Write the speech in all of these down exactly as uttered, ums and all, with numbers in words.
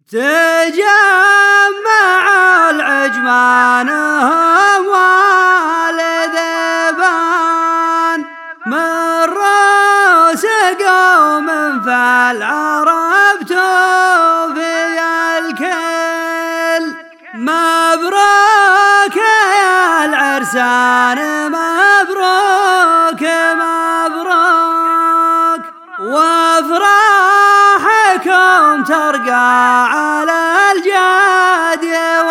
تجمع العجمان والذبان من رؤوس قوم فالعرب توفي الكل. مبروك يا العرسان مبروك مبروك، وافراحكم ترقى على الجاد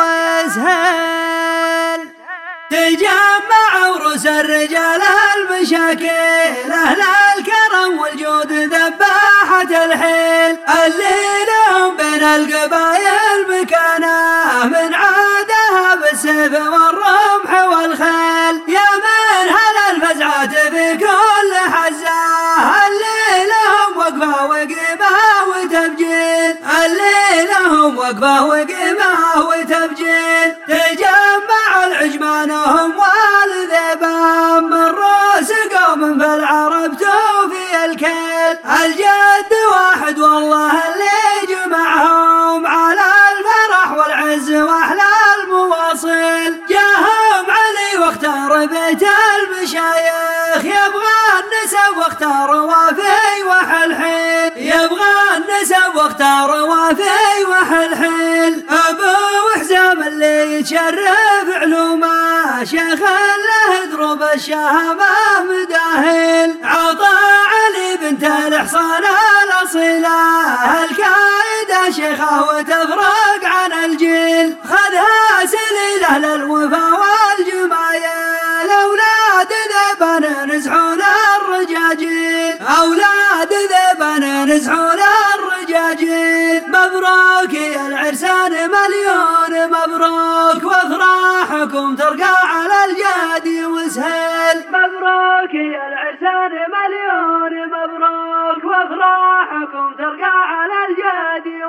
وسهل. تجمع عروس الرجال المشاكل أهل الكرم والجود ذباحة الحيل، اللي لهم بين القبايل مكانه من عادها بالسيف والرمح والخيل. يا من هلا الفزعات في كل حزة، اللي لهم وقفة وقيمة وتبجيل، اللي لهم وقفة وقيمة وتبجيل. تجمع العجمان هم والذبان من رؤوس قوم فالعرب توفي الكيل. الجد واحد والله اللي جمعهم على الفرح والعز واحلى المواصيل. جاهم علي واختار بيت المشايخ، يبغى النسب واختار وافي وحلحيل، يبغى النسب واختار وافي وحلحيل. ابو حزام اللي يتشرف علومه، شيخ له دروب الشهامه مداهل. عطى علي بنت الحصان الاصيله، الكايده شيخه وتفرق عن الجيل. خذها سليله للوفا والجمايل، اولاد ذبان نزحون الرجاجيل، اولاد ذبان نزحون الرجاجيل. مبروك يا العرسان مليون مبروك، وافراحكم ترقى على الجاد وسهل. مبروك يا العرسان مليون مبروك، وافراحكم ترقى على الجاد